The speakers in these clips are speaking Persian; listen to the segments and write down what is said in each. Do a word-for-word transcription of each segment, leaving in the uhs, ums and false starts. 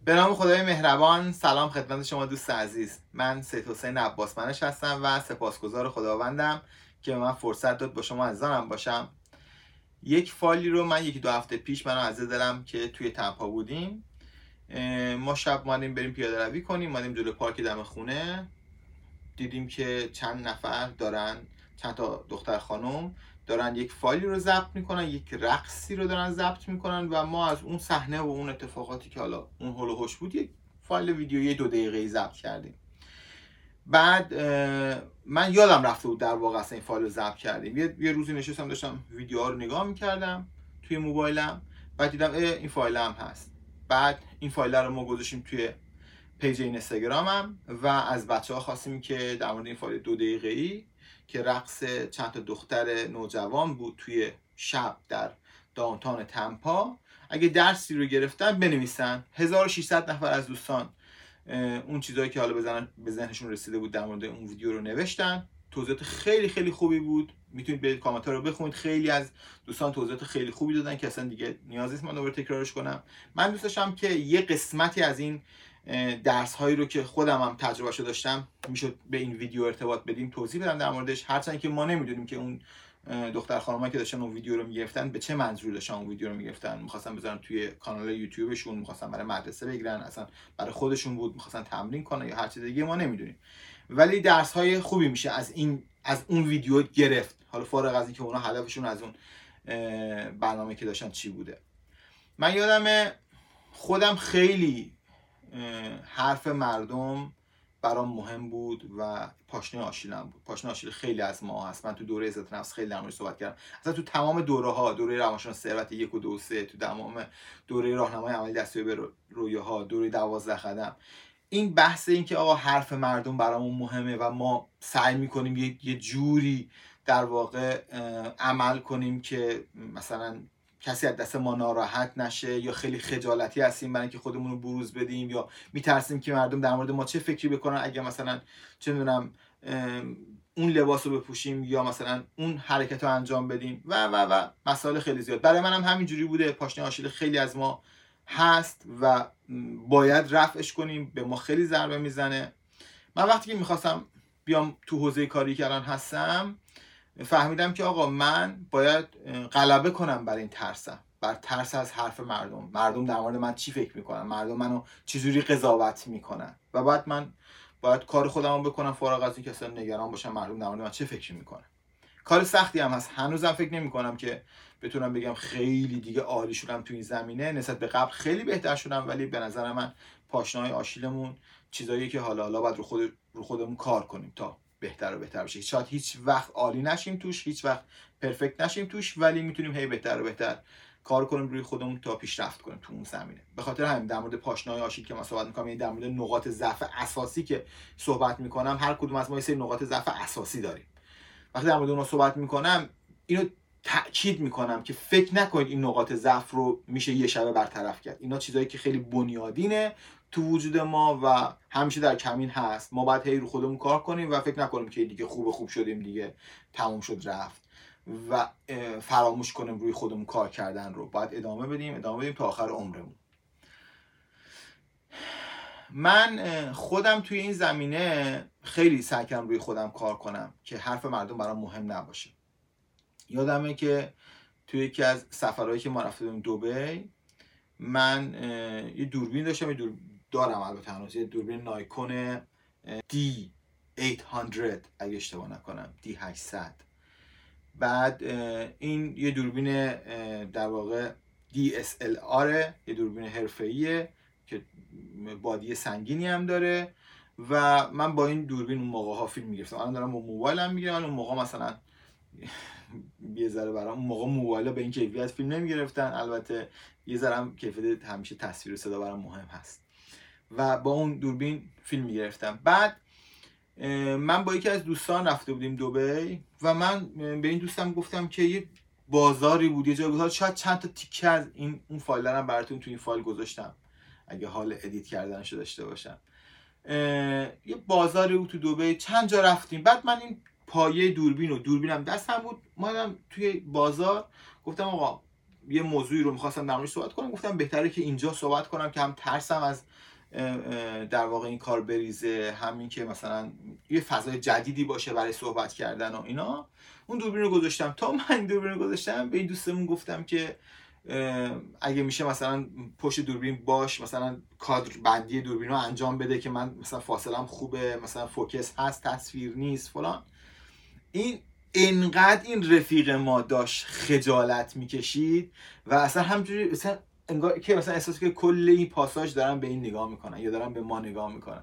به نام خدای مهربان. سلام خدمت شما دوست عزیز. من سید حسین عباسمنش هستم و سپاسگزار خداوندم که به من فرصت داد با شما عزیزانم باشم. یک فایلی رو من یکی دو هفته پیش من عزیز دلم که توی تمپا بودیم، ما شب مادیم بریم پیاده روی کنیم، مادیم جلو پارک دم خونه، دیدیم که چند نفر دارن، چند تا دختر خانم دارن یک فایلی رو ضبط میکنن، یک رقصی رو دارن ضبط میکنن و ما از اون صحنه و اون اتفاقاتی که حالا اون هول و هوش بود یک فایل ویدیویی دو دقیقه‌ای ضبط کردیم. بعد من یادم رفته بود در واقع اصلا این فایل رو ضبط کردیم. یه, یه روزی نشستم داشتم ویدیوها رو نگاه میکردم توی موبایلم، بعد دیدم این فایل هم هست. بعد این فایل رو ما گذاشتیم توی پیج اینستاگرامم و از بچه‌ها خواستیم که در مورد این فایل دو دقیقه‌ای که رقص چند تا دختر نوجوان بود توی شب در داونتاون تمپا، اگه درسی رو گرفتن بنویسن. هزار و ششصد نفر از دوستان اون چیزایی که حالا به ذهنشون رسیده بود در مورد اون ویدیو رو نوشتن. توضیحات خیلی خیلی خوبی بود، میتونید برید کامنت‌ها رو بخونید. خیلی از دوستان توضیحات خیلی خوبی دادن که اصلا دیگه نیاز نیست من دوباره تکرارش کنم. من دوست داشتم که یه قسمتی از این درس هایی رو که خودم هم تجربهشو داشتم میشد به این ویدیو ارتباط بدیم، توضیح بدم در موردش، هرچند که ما نمیدونیم که اون دختر خانمایی که داشتن اون ویدیو رو میگرفتن به چه منظوری داشتن اون ویدیو رو میگرفتن. می‌خواستن بذارن توی کانال یوتیوبشون، می‌خواستن برای مدرسه بگیرن، اصلا برای خودشون بود، می‌خواستن تمرین کنن یا هر چیز دیگه ما نمیدونیم. ولی درس های خوبی میشه از این از اون ویدیو گرفت، حالا فارغ از اینکه اونا هدفشون از اون برنامه که داشتن چی بوده. من یادم خودم خیلی حرف مردم برام مهم بود و پاشنه آشیلم بود. پاشنه آشیل خیلی از ما هست. من تو دوره عزت نفس خیلی در موردش صحبت کردم. اصلا تو تمام دوره ها، دوره روانشناسی ثروت یک و دو و سه، تو تمام دوره راهنمای عملی دستیابی به رویاها، دوره دوازده قدم، این بحث این که آقا حرف مردم برامون مهمه و ما سعی میکنیم یه, یه جوری در واقع عمل کنیم که مثلا کسی از دست ما ناراحت نشه یا خیلی خجالتی هستیم برای اینکه خودمون رو بروز بدیم یا میترسیم که مردم در مورد ما چه فکری بکنن اگه مثلا چه میدونم اون لباس رو بپوشیم یا مثلا اون حرکت رو انجام بدیم و و و مسائل خیلی زیاد. برای منم هم همینجوری بوده. پاشنه آشیل خیلی از ما هست و باید رفعش کنیم، به ما خیلی ضربه میزنه. من وقتی که میخواستم بیام تو حوزه کاری که الان هستم فهمیدم که آقا من باید غلبه کنم بر این ترسم، بر ترس از حرف مردم. مردم در مورد من چی فکر میکنن، مردم منو چجوری قضاوت میکنن و بعد من باید کار خودم رو بکنم فارغ از اینکه اصلا نگران باشم مردم در مورد من چه فکر میکنن. کار سختی هم هست. هنوزم فکر نمیکنم که بتونم بگم خیلی دیگه عالی شدم تو این زمینه. نسبت به قبل خیلی بهتر شدم، ولی به نظر من پاشنه‌های آشیلمون چیزایی که حالا حالا باید رو خود رو خودمون کار کنیم تا بهتر و بهتر بشه. شاید هیچ وقت عالی نشیم توش، هیچ وقت پرفکت نشیم توش، ولی میتونیم هی بهتر و بهتر کار کنیم روی خودمون تا پیشرفت کنیم تو اون زمینه. به خاطر همین در مورد پاشنه‌های آشیل که من صحبت می‌کنم، یعنی در مورد نقاط ضعف اساسی که صحبت می‌کنم، هر کدوم از ما یه سری نقاط ضعف اساسی داریم. وقتی در مورد اونها صحبت می‌کنم اینو تأکید می‌کنم که فکر نکنید این نقاط ضعف رو میشه یه شبه برطرف کرد. اینا چیزایی که خیلی بنیادینه تو وجود ما و همیشه در کمین هست. ما باید هی رو خودمون کار کنیم و فکر نکنیم که دیگه خوب خوب شدیم، دیگه تموم شد رفت و فراموش کنیم روی خودمون کار کردن رو. باید ادامه بدیم ادامه بدیم تا آخر عمرمون. من خودم توی این زمینه خیلی سعی کردم روی خودم کار کنم که حرف مردم برام مهم نباشه. یادمه که توی یکی از سفرهایی که ما رفته بودیم دبی، من یه دوربین داشتم، یه دور دارم البته هنوز، یه دوربین نایکون دی هشتصد اگه اشتباه نکنم، دی هشتصد. بعد این یه دوربین در واقع دی اس ال آر، یه دوربین حرفه‌ایه که بادی سنگینی هم داره و من با این دوربین اون موقع ها فیلم میگرفتم. الان دارم با موبایلم میگیرم. اون موقع مثلا یه ذره برام اون موقع موبایل به این کیفیت فیلم نمیگرفتن، البته یه ذره هم کیفیت همیشه تصویر و صدا برام مهم هست و با اون دوربین فیلم میگرفتم. بعد من با یکی از دوستان رفته بودیم دبی و من به این دوستم گفتم که یه بازاری بود، یه جایی بود، شاید چند تا تیکه از این اون فایل هم براتون تو این فایل گذاشتم اگه حال ادیت کردنشو داشته باشم. یه بازاری بود تو دبی، چند جا رفتیم. بعد من این پایه دوربین و دوربینم دستم بود، مادم توی بازار گفتم آقا یه موضوعی رو میخواستم در موردش صحبت کنم، گفتم بهتره که اینجا صحبت کنم که هم ترسم از در واقع این کار بریزه، همین که مثلا یه فضای جدیدی باشه برای صحبت کردن و اینا. اون دوربین رو گذاشتم. تا من دوربین رو گذاشتم به این دوستمون گفتم که اگه میشه مثلا پشت دوربین باش، مثلا کادر بندی دوربین رو انجام بده که من مثلا فاصلم خوبه، مثلا فوکس هست، تصویر نیست فلان. این انقدر این رفیق ما داشت خجالت میکشید و اصلا همجوری مثلا انگار که مثلا احساس که کل این پاساژ دارن به این نگاه میکنن یا دارن به ما نگاه میکنن.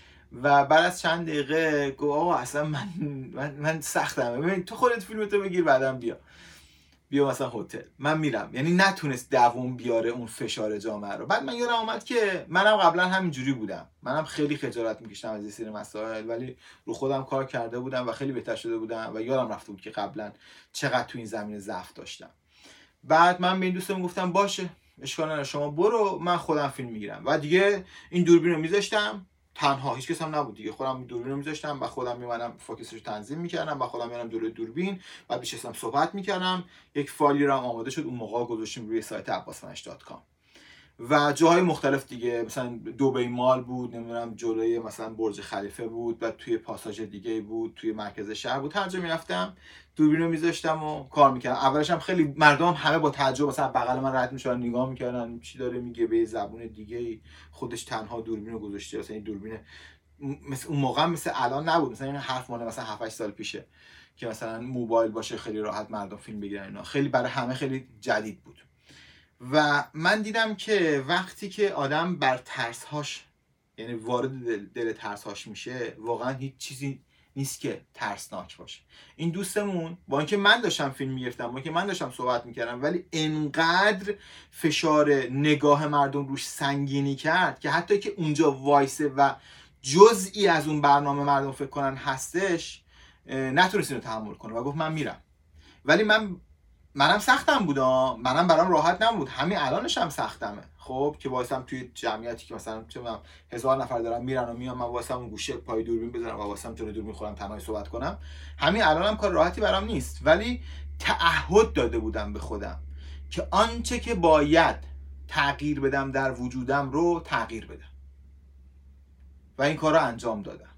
و بعد از چند دقیقه گفت آقا اصلا من من, من سختم، ببین تو خودت فیلمتو بگیر بعدم بیا بیا مثلا هتل، من میرم. یعنی نتونست دووم بیاره اون فشار جامعه رو. بعد من یادم اومد که منم قبلا همینجوری بودم، منم خیلی خجالت میکشتم از این سری مسائل، ولی رو خودم کار کرده بودم و خیلی بهتر شده بودم و یادم رفته بود که قبلا چقدر تو این زمینه ضعف داشتم. بعد من به این دوستم گفتم باشه اشکال نداره شما برو، من خودم فیلم میگیرم. و دیگه این دوربین رو میذاشتم تنها، هیچ کس هم نبود دیگه، خودم دوربین رو میذاشتم و خودم میمونم فوکسش رو تنظیم میکردم و خودم میرم دور دوربین و میشستم صحبت میکردم. یک فایلی رو هم آماده شد، اون موقع گذاشتیم روی سایت عباس منش دات کام و جاهای مختلف دیگه، مثلا دبی مال بود، نمیدونم جلوی مثلا برج خلیفه بود و توی پاساژ دیگه بود، توی مرکز شهر بود. هر جا میرفتم دوربین رو میذاشتم و کار میکردم. اولش هم خیلی مردم همه با تعجب مثلا بغل من رد میشدن نگاه میکردن چی داره میگه به زبون دیگه، خودش تنها دوربین رو گذاشته. مثلا این دوربین مثل اون موقع مثل الان نبود، مثلا این حرف مال مثلا هفت هشت سال پیشه که مثلا موبایل باشه خیلی راحت مردم فیلم بگیرن اینا، خیلی برای همه خیلی جدید بود. و من دیدم که وقتی که آدم بر ترس‌هاش، یعنی وارد دل, دل ترس‌هاش میشه، واقعا هیچ چیزی نیست که ترسناک باشه. این دوستمون با اینکه من داشتم فیلم میگرفتم، با اینکه من داشتم صحبت میکردم، ولی انقدر فشار نگاه مردم روش سنگینی کرد که حتی که اونجا وایسه و جزئی از اون برنامه مردم فکر کنن هستش نتونست اینو تحمل کنه و گفت من میرم. ولی من منم سختم بود، منم برام راحت نبود، همین الانش هم سختمه. خب که واسم توی جمعیتی که مثلا چه میدونم هزار نفر دارن میرن و میان، من واسم اون گوشه پای دوربین بزنم و واسم جلوی دوربین خودم تنهایی صحبت کنم، همین الانم هم کار راحتی برام نیست. ولی تعهد داده بودم به خودم که آنچه که باید تغییر بدم در وجودم رو تغییر بدم و این کار رو انجام دادم.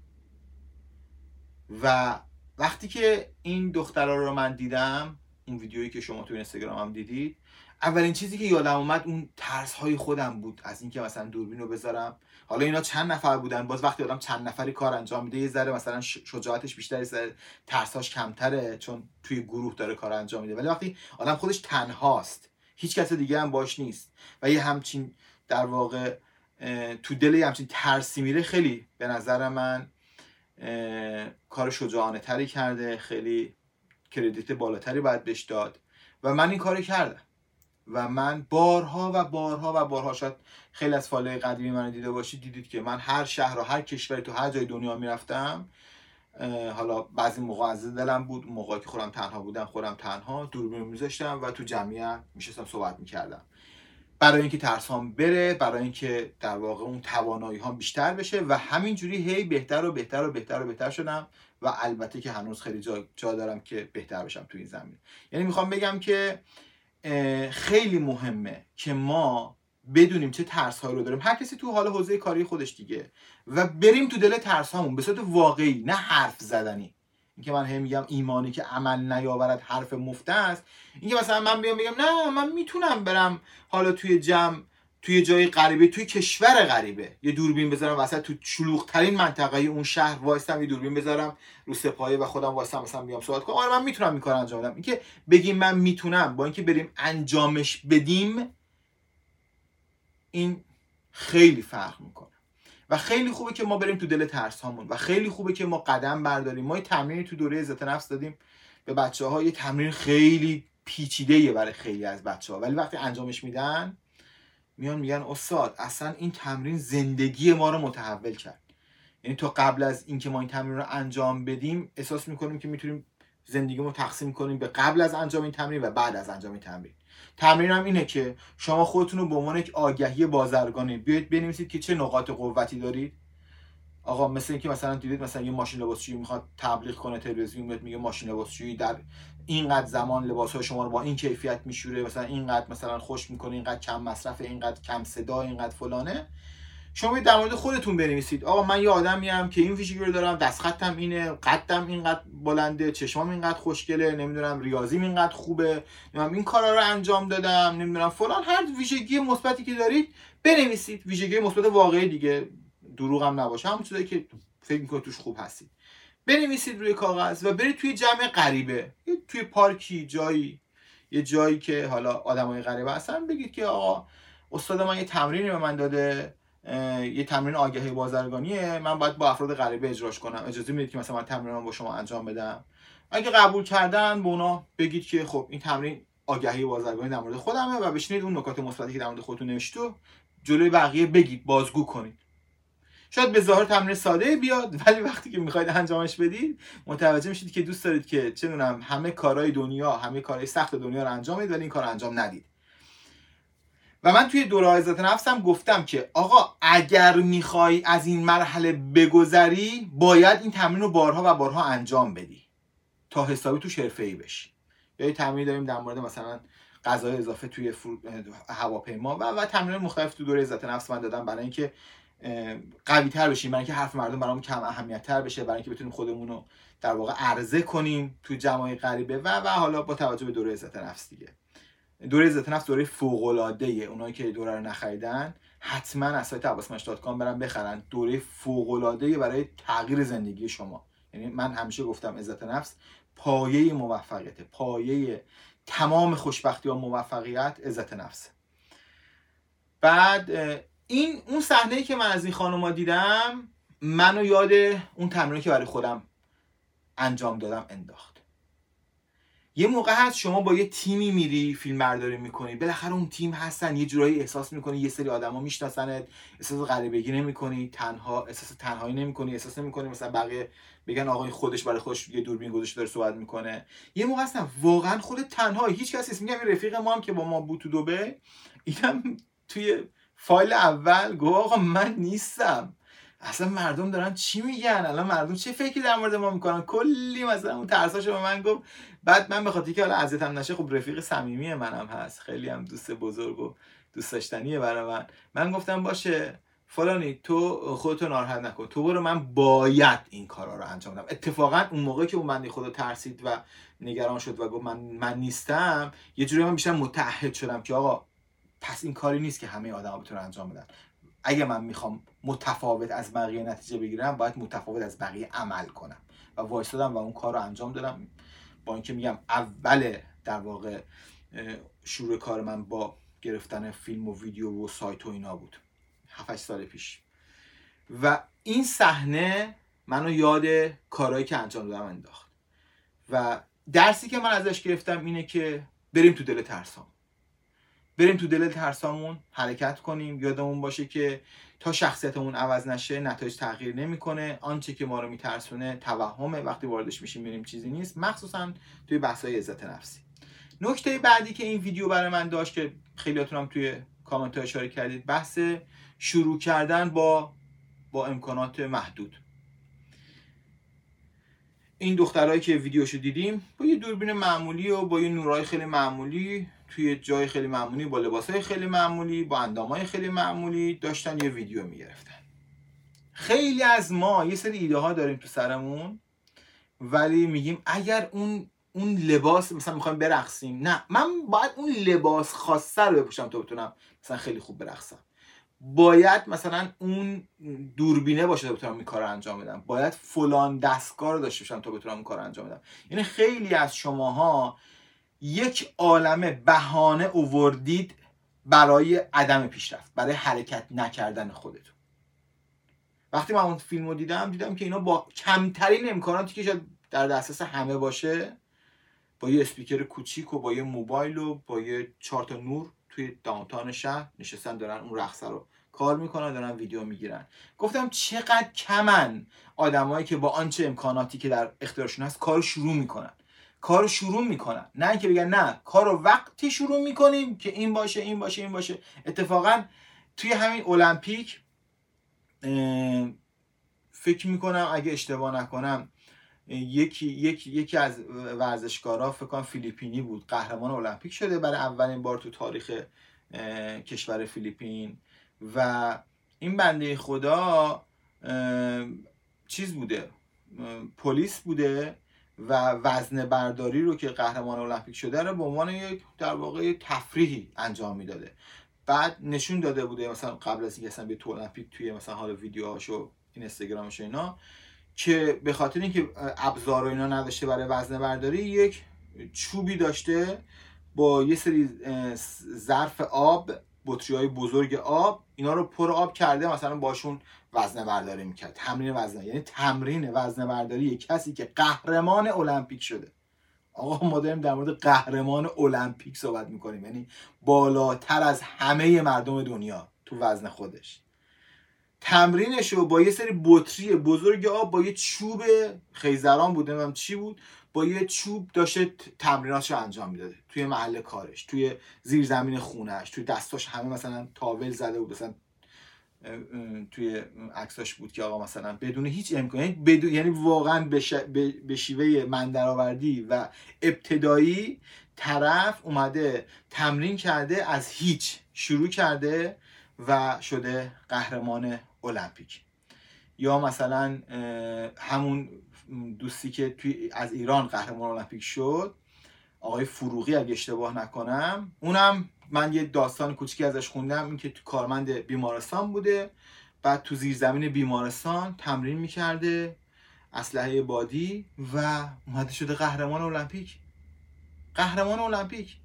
و وقتی که این دخترها رو من دیدم، این ویدیویی که شما تو اینستاگرام هم دیدید، اولین چیزی که یادم اومد اون ترس های خودم بود از اینکه مثلا دوربین رو بذارم. حالا اینا چند نفر بودن، باز وقتی آدم چند نفری کار انجام میده یه ذره مثلا شجاعتش بیشتره، ذره ترساش کمتره چون توی گروه داره کار انجام میده. ولی وقتی آدم خودش تنهاست، هیچ کس دیگه هم باش نیست و یه همچین در واقع تو دل یه همچین ترسی میره، خیلی به نظر من کار شجاعانه تری کرده، خیلی کردیت بالاتری باید بهش داد و من این کارو کردم. و من بارها و بارها و بارها، شاید خیلی از فالوهای قدیمی منو دیده باشید، دیدید که من هر شهر و هر کشوری تو هر جای دنیا میرفتم، حالا بعضی موقع از دلم بود، موقعی که خودم تنها بودم خودم تنها دوربین میذاشتم و تو جمعیت میشستم صحبت میکردم، برای اینکه ترسام بره، برای اینکه در واقع اون توانایی ها بیشتر بشه و همینجوری هی بهتر و بهتر و بهتر و بهتر شدم و البته که هنوز خیلی جا, جا دارم که بهتر بشم تو این زمین. یعنی میخوام بگم که خیلی مهمه که ما بدونیم چه ترس هایی رو داریم، هر کسی تو حال حوزه کاری خودش دیگه، و بریم تو دل ترس هامون به صورت واقعی، نه حرف زدنی. اینکه من هم میگم ایمانی که عمل نیاورد حرف مفته است، اینکه مثلا من بیام بگم نه من میتونم برم حالا توی جمع توی جای غریبه، توی کشور غریبه یه دوربین بذارم وسط تو شلوغ ترین منطقه اون شهر وایستم، یه دوربین بذارم رو سپایه و خودم وایستم مثلا بیام صحبت کنم، آره من میتونم این کارو انجام بدم. اینکه بگیم من میتونم با اینکه بریم انجامش بدیم، این خیلی فرق میکنه و خیلی خوبه که ما بریم تو دل ترس هامون و خیلی خوبه که ما قدم برداریم. ما یه تمرینی تو دوره عزت نفس دادیم به بچه‌ها، یه تمرین خیلی پیچیده‌ایه برای خیلی از بچه‌ها، ولی وقتی انجامش میدن میان میگن استاد اصلا این تمرین زندگی ما رو متحول کرد. یعنی تو قبل از اینکه ما این تمرین رو انجام بدیم احساس میکنیم که میتونیم زندگیمون رو تقسیم کنیم به قبل از انجام این تمرین و بعد از انجام این تمرین. تمرین هم اینه که شما خودتون رو به عنوان یک آگهی بازرگانی بیاید بنویسید که چه نقاط قوتی دارید، آقا مثل اینکه مثلا دیدید مثلا یه ماشین لباسشویی میخواد تبلیغ کنه، تلویزیون میاد میگه ماشین لباسشویی در اینقدر زمان لباس‌های شما رو با این کیفیت میشوره، مثلا اینقدر مثلا خوش میکنه، اینقدر کم مصرف، اینقدر کم صدا، اینقدر فلانه. شما در مورد خودتون بنویسید آقا من یه آدمیم که این ویژگی رو دارم، دست خطم اینه، قدم اینقدر بلنده، چشمام اینقدر خوشگله، نمیدونم ریاضیم اینقدر خوبه، نمیدونم این کارا رو انجام دادم، نمیدونم فلان. هر ویژگی مثبتی که دارید بنویسید، ویژگی مثبت واقعی دیگه، دروغ هم نباشه، همون چیزایی که فکر می‌کنید توش خوب هستید بنویسید روی کاغذ و برید توی جمع غریبه، توی پارکی، جایی، یه جایی که حالا آدمای غریبه هستن، بگید که آقا استاد من یه تمرینی به من داده، یه تمرین آگاهی بازرگانیه، من باید با افراد غریبه اجراش کنم، اجازه میدید که مثلا من تمرین رو با شما انجام بدم؟ اگه قبول کردن به اونا بگید که خب این تمرین آگاهی بازرگانی در مورد خودمه و بشینید اون نکات مثبتی که در مورد خودتون نوشته تو جلوی بقیه بگید، بازگو کنید. شاید به ظاهر تمرین ساده بیاد، ولی وقتی که میخواید انجامش بدید متوجه میشید که دوست دارید که چه میدونم همه کارهای دنیا، همه کارهای سخت دنیا رو انجام بدید ولی این کار انجام ندید. و من توی دوره عزت نفسم گفتم که آقا اگر میخوای از این مرحله بگذری باید این تمرین رو بارها و بارها انجام بدی تا حسابی تو حرفه‌ای بشی. یا یه تمرین داریم در مورد مثلا غذای اضافه توی فرو... هواپیما و و تمرین مختلف تو دوره عزت نفس من دادم برای اینکه قوی تر بشیم، برای اینکه حرف مردم برامون کم اهمیت تر بشه، برای اینکه بتونیم خودمون رو در واقع عرضه کنیم توی جمعای غریبه و و حالا با توجه به دوره عزت نفس دیگه. دوره عزت نفس دوره فوق العاده ایه. اونایی که دوره رو نخریدن حتما از سایت عباسمش دات کام برن بخرن. دوره فوق العاده ایه برای تغییر زندگی شما. یعنی من همیشه گفتم عزت نفس پایه موفقیت، پایه تمام خوشبختی و موفقیت عزت نفس. بعد این اون صحنه‌ای که من از این خانوما دیدم منو یاد اون تمرینی که برای خودم انجام دادم انداخت. یه موقع هست شما با یه تیمی میری فیلم برداری میکنی، بالاخره اون تیم هستن، یه جورایی احساس میکنی یه سری آدما میشناسنت، احساس غریبگی نمیکنی، تنها احساس تنهایی نمیکنی، احساس نمیکنی مثلا بقیه بگن آقا این خودش برای خودش یه دوربین گذاشته داره صحبت میکنه. یه موقع هستن واقعا خودت تنهایی، هیچ کس نیست. میگم این رفیق ما هم که با ما بود تو دبی، اینم توی فایل اول گفت آقا من نیستم، اصلا مردم دارن چی میگن، الان مردم چه فکری در مورد ما میکنن، کلی مثلا اون ترساشو به من گفت. بعد من به خاطر که حالا اذیتم نشه، خب رفیق صمیمی منم هست، خیلی هم دوست بزرگ و دوست داشتنیه برای من، من گفتم باشه فلانی تو خودتو ناراحت نکن، تو برو، من باید این کارا رو انجام بدم. اتفاقا اون موقع که اون بنده خدا ترسید و نگران شد و گفت من من نیستم، یه جوری من بیشتر متعهد شدم که آقا پس این کاری نیست که همه آدما بتونن انجام بدن. اگه من میخوام متفاوت از بقیه نتیجه بگیرم باید متفاوت از بقیه عمل کنم و وایسادم و اون کار رو انجام دادم. با اینکه میگم اول در واقع شروع کار من با گرفتن فیلم و ویدیو و سایت و اینا بود، هفت هشت سال پیش. و این صحنه منو یاد کارهایی که انجام دادم انداخت و درسی که من ازش گرفتم اینه که بریم تو دل ترسام، بریم تو دل ترسامون حرکت کنیم. یادمون باشه که تا شخصیتمون عوض نشه نتایج تغییر نمیکنه. آنچه که ما رو میترسونه توهمه، وقتی واردش میشیم میبینیم چیزی نیست، مخصوصا توی بحث‌های عزت نفسی. نکته بعدی که این ویدیو برای من داشت که خیلیاتون هم توی کامنت ها اشاره کردید، بحث شروع کردن با با امکانات محدود. این دخترایی که ویدیوشو دیدیم با یه دوربین معمولی و با یه نورای خیلی معمولی توی جای خیلی معمولی با لباسای خیلی معمولی با اندامای خیلی معمولی داشتن یه ویدیو میگرفتن. خیلی از ما یه سری ایده ها داریم تو سرمون ولی میگیم اگر اون اون لباس مثلا میخوایم برقصیم، نه من باید اون لباس خاصه رو بپوشم تا بتونم مثلا خیلی خوب برقصم، باید مثلا اون دوربینه باشه تا بتونم این کار رو انجام بدم، باید فلان دستگاه رو داشته باشم تا بتونم این کار رو انجام بدم. یعنی خیلی از شماها یک عالمه بهانه آوردید برای عدم پیشرفت، برای حرکت نکردن خودتون. وقتی من اون فیلم رو دیدم دیدم که اینا با کمترین امکاناتی که شاید در دسترس همه باشه، با یه اسپیکر کوچیک و با یه موبایل و با یه چهار تا نور توی داونتاون شهر نشستن دارن اون رقصه رو کار میکنن، دارن ویدیو میگیرن. گفتم چقدر کمن آدمایی که با آنچه امکاناتی که در اختیارشون هست کارو شروع میکنن. کارو شروع میکنن، نه اینکه بگن نه کارو وقتی شروع میکنیم که این باشه این باشه این باشه. اتفاقا توی همین المپیک فکر میکنم اگه اشتباه نکنم یکی یکی یکی از ورزشکارا فکر کنم فیلیپینی بود، قهرمان المپیک شده برای اولین بار تو تاریخ کشور فیلیپین. و این بنده خدا چیز بوده، پلیس بوده و وزنه برداری رو که قهرمان المپیک شده رو به عنوان یک در واقع تفریحی انجام میداده. بعد نشون داده بوده مثلا قبل از اینکه اصلا به تو المپیک توی مثلا حالا ویدیوهاشو این اینستاگرامش اینا، که به خاطر اینکه ابزار و اینا نداشته برای وزنه برداری، یک چوبی داشته با یه سری ظرف آب، بطری‌های بزرگ آب، اینا رو پر آب کرده مثلا باشون وزنه برداری میکرد، تمرین وزنه، یعنی تمرین وزنه برداری کسی که قهرمان المپیک شده. آقا ما داریم در مورد قهرمان المپیک صحبت میکنیم، یعنی بالاتر از همه مردم دنیا تو وزن خودش. تمرینشو با یه سری بطری بزرگ آب با یه چوب خیزران بود، نمیدونم چی بود، با یه چوب داشته تمریناشو انجام میداده توی محل کارش، توی زیرزمین خونهش، توی دستاش همه مثلا تاول زده بود، مثلا توی عکساش بود که آقا مثلا بدون هیچ امکانی، بدون یعنی واقعا به, ش... به شیوه مندرآوردی و ابتدایی طرف اومده تمرین کرده، از هیچ شروع کرده و شده قهرمان المپیک. یا مثلا همون دوستی که توی از ایران قهرمان المپیک شد، آقای فروغی اگه اشتباه نکنم، اونم من یه داستان کوچیکی ازش خوندم، این که تو کارمند بیمارستان بوده، بعد تو زیرزمین بیمارستان تمرین میکرده، اسلحه بادی، و اومده شده قهرمان المپیک. قهرمان المپیک.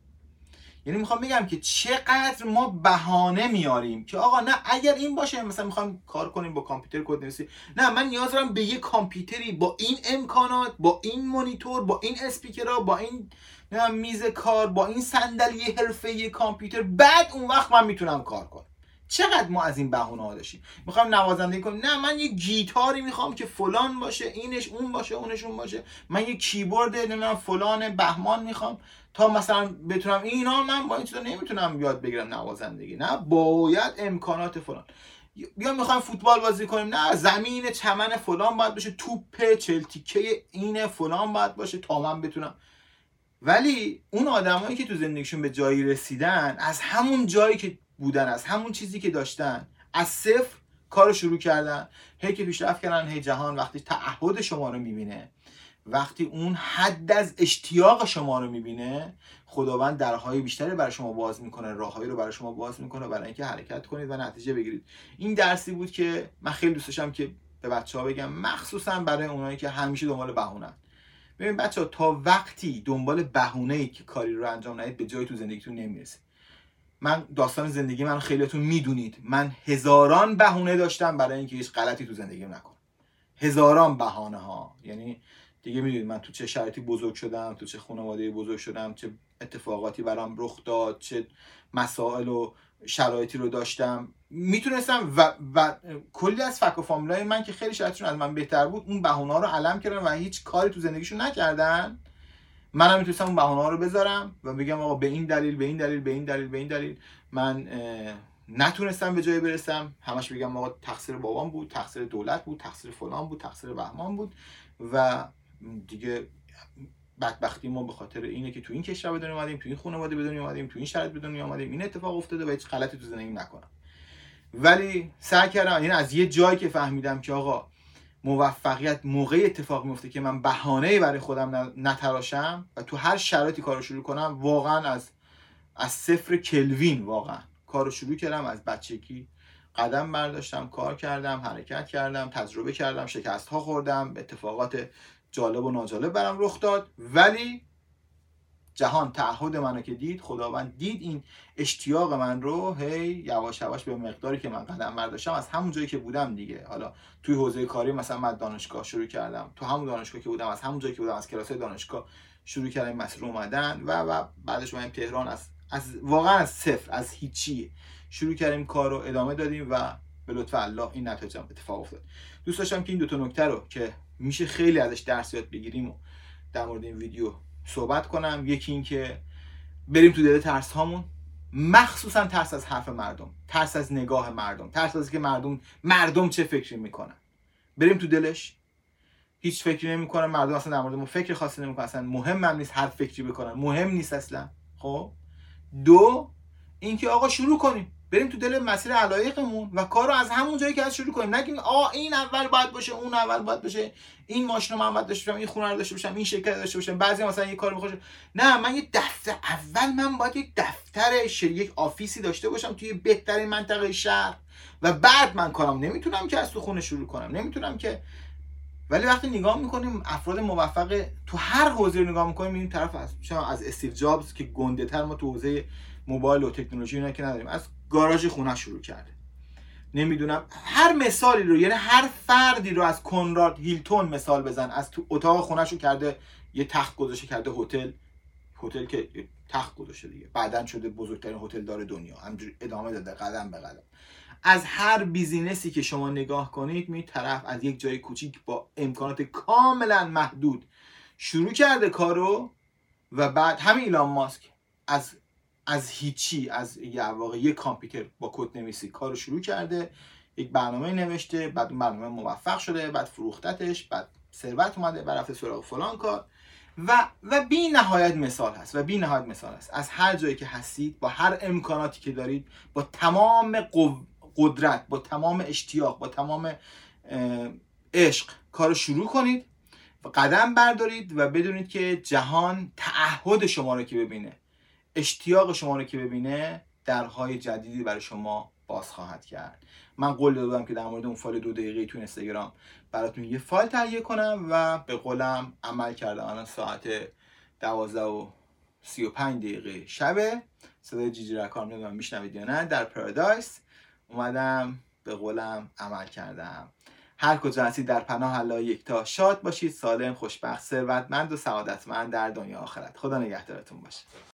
یعنی میخوام بگم که چقدر ما بهانه میاریم که آقا نه اگر این باشه، مثلا میخوام کار کنیم با کامپیوتر کد نویسی، نه من نیاز دارم به یه کامپیوتری با این امکانات، با این مانیتور، با این اسپیکرها، با این میز کار، با این صندلی حرفه‌ای کامپیوتر، بعد اون وقت من میتونم کار کنم. چقدر ما از این بهونه ها داشتیم. میخوام نوازندگی کنم، نه من یه گیتاری میخوام که فلان باشه، اینش اون باشه، اونش اون باشه، من یه کیبورد نمیدونم فلان بهمان میخوام تا مثلا بتونم اینا، من با این چیزا نمیتونم یاد بگیرم نوازندگی، نه باید امکانات فلان. بیا میخوایم فوتبال بازی کنیم، نه زمین چمن فلان باید باشه، توپ چهل تیکه این فلان باید باشه تا من بتونم. ولی اون آدمایی که تو زندگیشون به جایی رسیدن، از همون جایی که بودن، از همون چیزی که داشتن، از صفر کارو شروع کردن، هی که پیشرفت کردن، هی جهان وقتی تعهد شما رو میبینه، وقتی اون حد از اشتیاق شما رو میبینه، خداوند درهای بیشتری برای شما باز میکنه، راههایی رو برای شما باز میکنه برای اینکه حرکت کنید و نتیجه بگیرید. این درسی بود که من خیلی دوست داشتم که به بچه‌ها بگم، مخصوصا برای اونایی که همیشه دنبال بهونه‌ن. ببین بچه‌ها، تا وقتی دنبال بهونه‌ای که کاری رو انجام ندید به جایی تو زندگیتون نمیرسید. من داستان زندگی من خیلیاتون میدونید، من هزاران بهونه داشتم برای اینکه هیچ غلطی تو زندگیم نکنم. هزاران بهانه ها. یعنی دیگه میدونید من تو چه شرایطی بزرگ شدم، تو چه خانواده بزرگ شدم، چه اتفاقاتی برام رخ داد، چه مسائل و شرایطی رو داشتم. میتونستم و, و کلی از فک و فامیلای من که خیلی شرایطشون از من بهتر بود، اون بهونه‌ها رو علم کردن و هیچ کاری تو زندگیشون نکردن. منم میتونستم اون بهونه‌ها رو بذارم و بگم آقا به این دلیل، به این دلیل، به این دلیل، به این دلیل من نتونستم به جایی برسم. همش بگم آقا تقصیر بابام بود، تقصیر دولت بود، تقصیر فلان بود، تقصیر بهمان بود. و دیگه بدبختی ما به خاطر اینه که تو این کشور به دنیا اومدیم، تو این خانواده به دنیا اومدیم، تو این شرایط به دنیا اومدیم، این اتفاق افتاده و هیچ غلطی تو زندگیم نکنم. ولی سعی کردم، یعنی از یه جایی که فهمیدم که آقا موفقیت موقعی اتفاق میفته که من بهانه‌ای برای خودم نتراشم و تو هر شرایطی کارو شروع کنم، واقعا از از صفر کلوین واقعا کارو شروع کردم. از بچگی قدم برداشتم، کار کردم، حرکت کردم، تجربه کردم، شکست ها خوردم، اتفاقات جالب و ناجالب برام رخ داد. ولی جهان تعهد منو که دید، خداوند دید این اشتیاق من رو، هی یواش یواش به مقداری که من قدم برداشتم از همون جایی که بودم دیگه. حالا توی حوزه کاری مثلا من دانشگاه شروع کردم، تو همون دانشگاه که بودم، از همون جایی که بودم، از کلاسای دانشگاه شروع کردم مسیر اومدن و و بعدش اومدیم تهران، از از واقعا از صفر، از هیچی شروع کردیم کار رو ادامه دادیم و به لطف الله این نتیجه اتفاق افتاد. دوست داشتم که این دو تا نکته رو که میشه خیلی ازش درس یاد بگیریم و در مورد این ویدیو صحبت کنم. یکی این که بریم تو دل ترس هامون، مخصوصا ترس از حرف مردم، ترس از نگاه مردم، ترس از که مردم مردم چه فکری میکنن. بریم تو دلش، هیچ فکری نمیکنن، مردم اصلا در مورد ما فکر خاصی نمیکنن، اصلا مهم هم نیست هر فکری بکنن، مهم نیست اصلا. خب دو اینکه آقا شروع کنیم، بریم تو دل مسیر علایقمون و کارو از همون جایی که از شروع کنیم. نگیم آ این اول باید باشه، اون اول باید باشه، این ماشین رو من باید داشته باشم، این خونه رو داشته باشم، این شرکت داشته باشم، بعضی مثلا یه کار میخواد. نه، من یه دفتر اول من باید یک دفتر شر... یک آفیسی داشته باشم توی بهترین منطقه شهر و بعد من کارم. نمیتونم که از تو خونه شروع کنم، نمیتونم که. ولی وقتی نگاه میکنیم افراد موفق تو هر حوزه رو نگاه میکنیم، این طرف از شما از استیو جابز که گنده تر ما تو حوزه موبایل و تکنولوژی اینا که نداریم، از گاراژ خونه شروع کرده. نمیدونم هر مثالی رو، یعنی هر فردی رو، از کنراد هیلتون مثال بزن، از تو اتاق خونه‌ش رو کرده یه تخت گذاشته کرده هتل، هتل که تخت گذاشته دیگه، بعدن شده بزرگترین هتل دار دنیا، همینجوری ادامه داده قدم به قدم. از هر بیزینسی که شما نگاه کنید، می طرف از یک جای کوچیک با امکانات کاملا محدود شروع کرده کارو و بعد همین ایلان ماسک از از هیچی، از یه واقع یک کامپیوتر با کد نویسی کارو شروع کرده، یک برنامه نوشته، بعد اون برنامه موفق شده، بعد فروختتش، بعد ثروت اومده، بعد رفته سراغ فلان کار و و بی نهایت مثال هست و بی نهایت مثال هست. از هر جایی که هستید، با هر امکاناتی که دارید، با تمام قو... قدرت، با تمام اشتیاق، با تمام عشق کارو شروع کنید و قدم بردارید و بدونید که جهان تعهد شما رو که ببینه، اشتیاق شما رو که ببینه، درهای جدیدی برای شما باز خواهد کرد. من قول دادم که در مورد اون فایل دو دقیقه‌ای تو اینستاگرام براتون یه فایل تهیه کنم و به قولم عمل کردم. الان ساعت دوازده و سی و پنج دقیقه شبه، صدای جیجی رکار نمیدونم میشنوید یا نه، در پارادایس اومدم به قولم عمل کردم. هر کجا هستید در پناه الله یکتا شاد باشید، سالم، خوشبخت، ثروتمند و سعادتمند در دنیا آخرت. خدا نگهدارتون باشه.